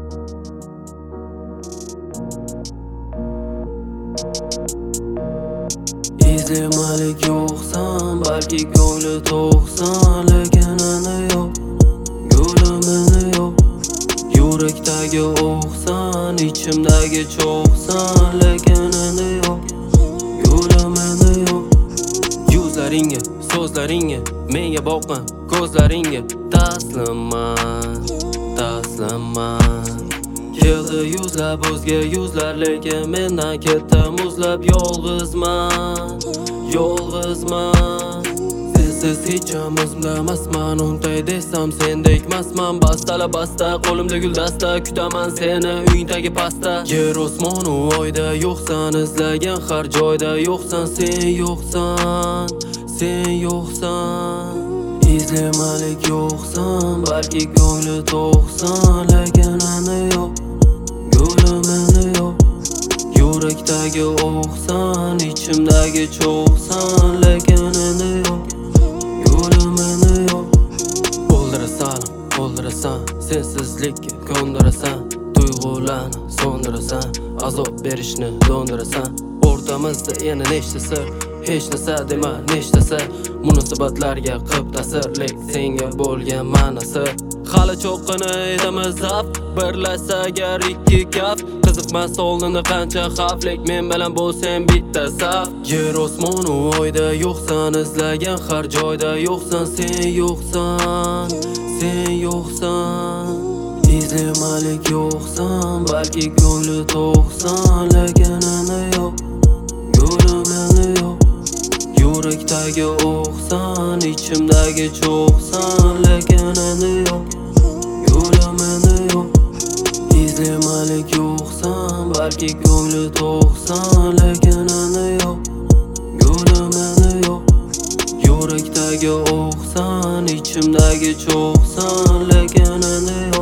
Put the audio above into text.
İzlemalik yo'qsan, balki ko'ngli to'qsan, lekin endi yo'q, yo'lim endi yo'q. Yurakdagi o'qsan, ichimdagi cho'qsan, lekin endi yo'q, yo'lim endi yo'q. Yuzlaringga, so'zlaringga, menga boqma ko'zlaringga, taslimman, taslimman. Keldi yuzlab o'zga yuzlar, lekin mendan ketdi muzlab. Yolg'izman, yolg'izman. Sensiz hecham o'zimda emasman, untay desam sendekmasman. Bastala basta, qo'limda guldasta, kutaman seni uyingdagi pasta. Yer osmonu oyda yo'qsan, izlagan har joyda yo'qsan. Sen yo'qsan, sen yo'qsan. İzlemalik yo'qsan, balki ko'ngli to'qsan, lekin endi yo'q, yo'lim endi yo'q. Yurakdagi o'qsan, ichimdagi cho'qsan, lekin endi yo'q, yo'lim endi yo'q. O'ldirasan, o'ldirasan, sensizlikka ko'ndirasan, tuyg'ularni so'ndirasan, azob berishni do'ndirasan. O'rtamizda yana nechta sir, hech narsa dema nechtasi. Munosabatlarga qilib ta'sirlik senga bo'lgan ma'nosi. Hali cho'qqini edamiz zaft, birlashsa agar ikki kaf. Qiziqmas oldinda qancha xavflik, men bilan bo'lsang bitta saf. Yer osmonu oyda yo'qsan, izlagan har joyda yo'qsan. Sen yo'qsan, sen yo'qsan. İzlemalik yo'qsan, balki ko'ngli to'qsan, lekin endi yo'q, yo'lim endi yo'q. Yurakdagi o'qsan, ichimdagi cho'qsan, lekin endi yo'q, yo'lim endi yo'q. İzlemalik yo'qsan, balki ko'ngli to'qsan, lekin endi yo'q, yo'lim endi yo'q. Yurakdagi o'qsan, ichimdagi cho'qsan, lekin endi yo'q.